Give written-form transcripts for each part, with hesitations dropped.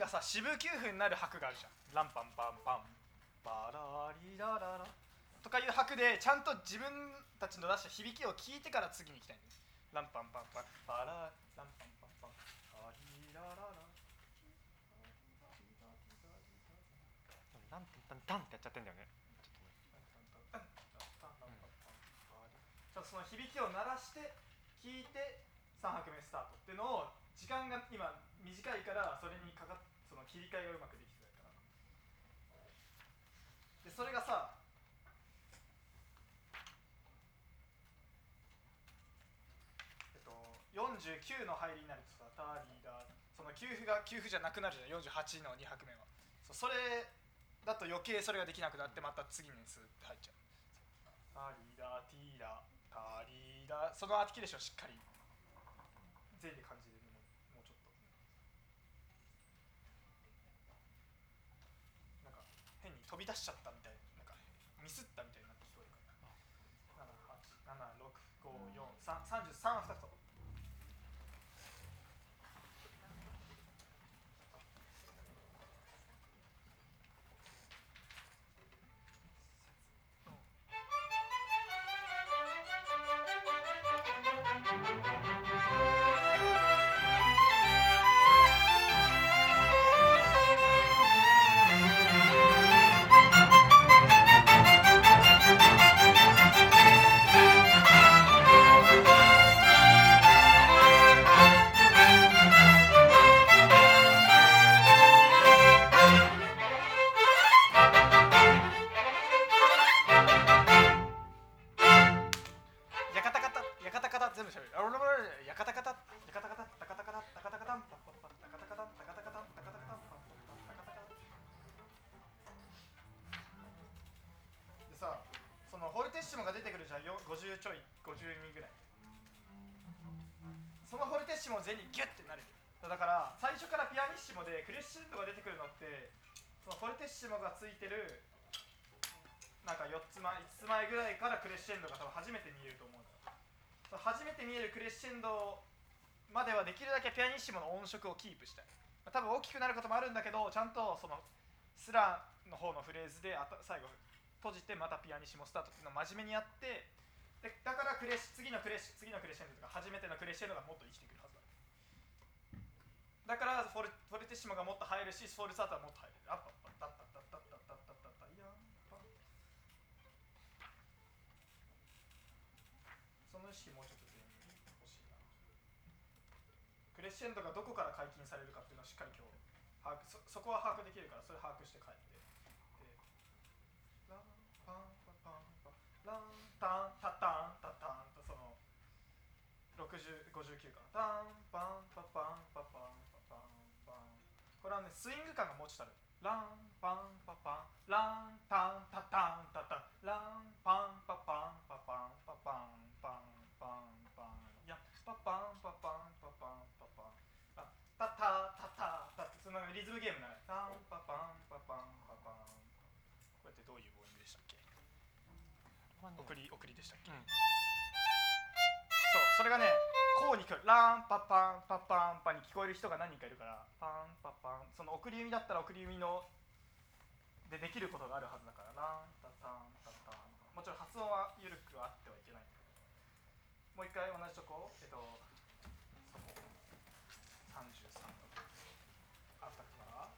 かさ四分九分になる拍があるじゃん。ランパンパンパンバラリラララとかいう拍でちゃんと自分たちの出した響きを聞いてから次に行きたいんです。ランパンパンパンバラランパンパンパンバリラララランタンタンってやっちゃってんだよね。 ちょっとその響きを鳴らして聞いて3拍目スタートっていうのを時間が今短いからそれにかかっその切り替えがうまくできてないからでそれがさ49の入りになるとさタリダその給付が給付じゃなくなるじゃん48の2拍目はそれだと余計それができなくなってまた次にスーって入っちゃうタリダティーダタリダそのアーティキュレーションをしっかり全員で感じるもうちょっとなんか変に飛び出しちゃったみたいなんかミスったみたいになって聞こえるから787654333は2つと50ちょい52ぐらいそのフォルテッシモ全にギュッてなるだから最初からピアニッシモでクレッシェンドが出てくるのってそのフォルテッシモがついてるなんか4つ前5つ前ぐらいからクレッシェンドが多分初めて見えると思うんだ初めて見えるクレッシェンドまではできるだけピアニッシモの音色をキープしたい多分大きくなることもあるんだけどちゃんとそのスラの方のフレーズで最後閉じてまたピアニッシモスタートっていうのを真面目にやってでだから次のクレッシェンドとか初めてのクレッシェンドがもっと生きてくるはずだからフォルテッシモがもっと入るしフォルツァートはもっと入るアッパッパッタッタッタッタッタッタッタッタッイヤンパその意識もうちょっと全員欲しいなクレッシェンドがどこから解禁されるかっていうのをしっかり今日そこは把握できるからそれ把握して帰ってランパンパパンパランタンタタンタタンとその59かタンパンパパンパパンパパンパンこれはねスイング感がもうちょっとあるランパンパパンランタンタタンタタンランパンパパンパパンパパンパンパンパンいやパパンパパンパパンパパンタタタタタそのリズムゲームなのタンパパンパパンパパンこれってどういう母音でしたっけ送りでしたっけ、そうそれがねこうに来るランパパンパパンパに聞こえる人が何人かいるからパンパパンその送り弓だったら送り弓のでできることがあるはずだからランタタンタタンもちろん発音は緩くあってはいけないもう一回同じとこそこ33とあったから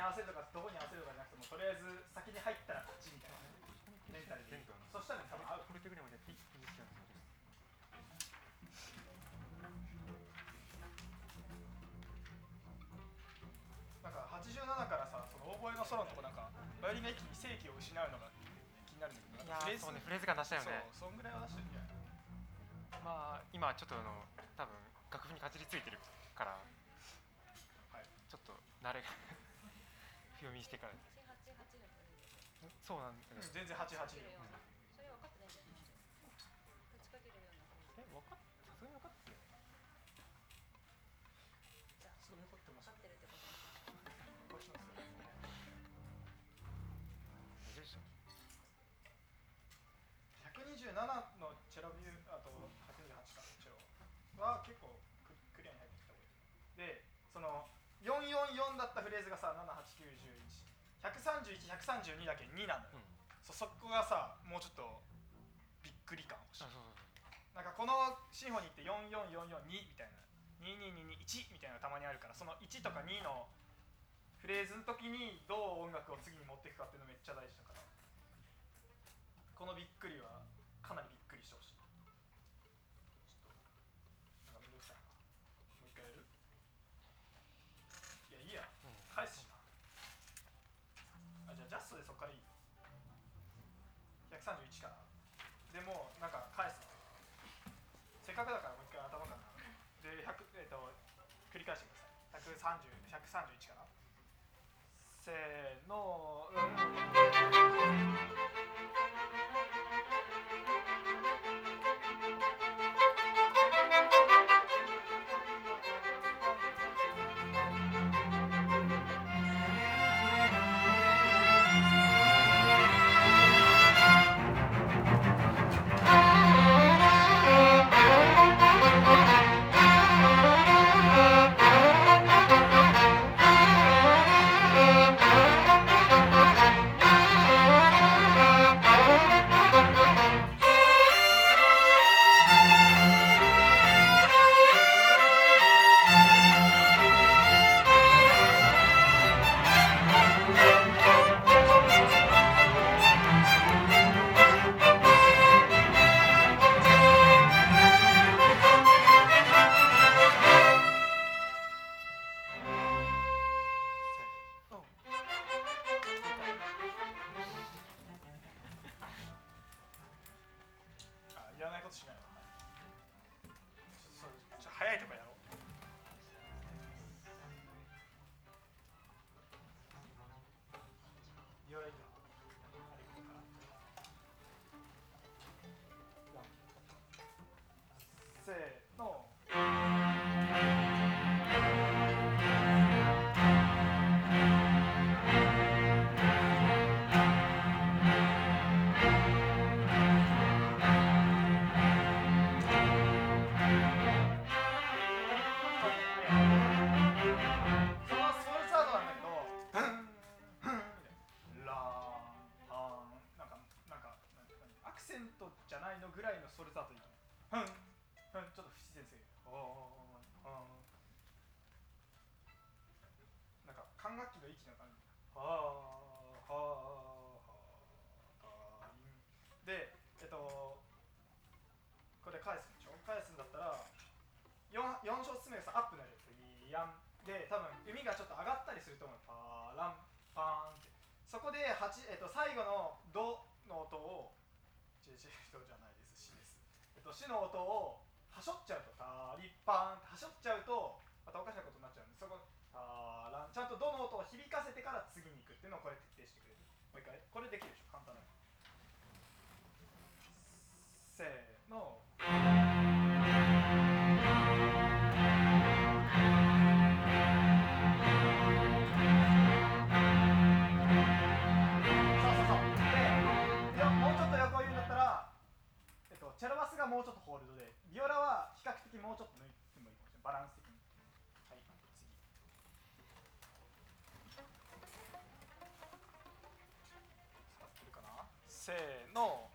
合わせるとかどこに合わせるとかじゃなくてもとりあえず先に入ったら勝ちみたいなメンタルでそしたら多分合う。 これぐらいまでやっていいですよね。 なんか87からさ、そのオーボエのソロのとこなんかバイオリンが一気に正規を失うのが気になるんだけど、 いやそうね、フレーズ感出したよね。 そう、そんぐらいは出してるんじゃない。 まあ今ちょっと多分楽譜にかじりついてるから、 はい、 ちょっと慣れが読みしてから。そうなんだけど、 全然88。 それ分かってないんじゃない？立ちかけるような。 さすがに分かってる。 じゃあそれ分かってます。 分かってるってこと。 こうします。 大丈夫でしょ。 127のチェロビュー、あと128かチェロは結構クリアに入ってきた。で、その444だったフレーズがさ、78911、131、132だけ2なんだよ。そこがさ、もうちょっとびっくり感欲しい。なんかこのシンフォニーって44442みたいな、22221みたいなのがたまにあるから、その1とか2のフレーズの時にどう音楽を次に持っていくかっていうのめっちゃ大事だから、このびっくりはかなりびっくりしてほしい。ちょっとなんかめんどくさいな。もう一回やる？いやいいや、返すしな。あ、じゃあジャストでそこからいい。131からでもなんか返すの。せっかくだからもう一回頭からで100、繰り返してください。131からせーの。いらないことしないわ。早いとかやろう。ビオラいいか。せーの。じゃないのぐらいのソルザートいい。ちょっと不自然すぎる。なんか管楽器の息の感じ。で、これ返すんでしょ。返すんだったら 4小節目がさアップになる。やんで多分弓がちょっと上がったりすると思う。パーランパーンって。そこで最後のドの音をドじゃないです、シです。シの音をはしょっちゃうとタリッパーンってはしょっちゃうとまたおかしなことになっちゃうんで、そこタランちゃんとドの音を響かせてから次に行くっていうのをこれ徹底してくれる。もう一回これできるでしょ、簡単なの。せーの。チェロバスがもうちょっとホールドで、ビオラは比較的もうちょっと抜いてもいいかもしれない。バランス的に。はい、次。かな。せーの。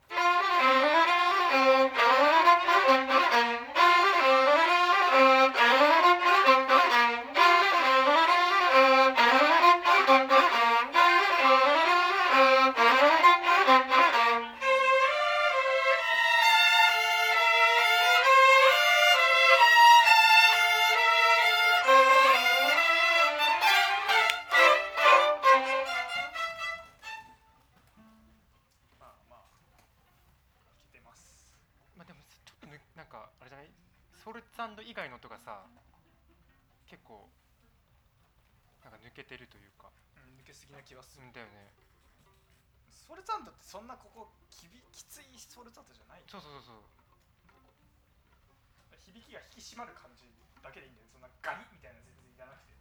まあでもちょっとなんかあれじゃない、ソルツァンド以外の音がさ結構なんか抜けてるというか、 抜けすぎな気はする。 うんだよね。 ソルツァンドってそんなここきついソルツァンドじゃない。 そうそうそうそう。 響きが引き締まる感じだけでいいんだよ。そんなガリみたいな全然いらなくて。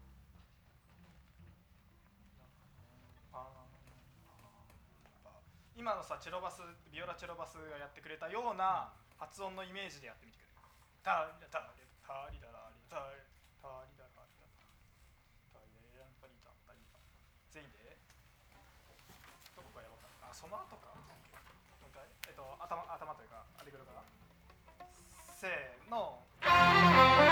今のさチェロバス、ビオラチェロバスがやってくれたような発音のイメージでやってみてくれる。タリダタリタリダラリタリタリダラリタタリランパリタンパリタン。全員でどこがやばかった。あ、その後か。もう一回頭というかアレグロからせーの。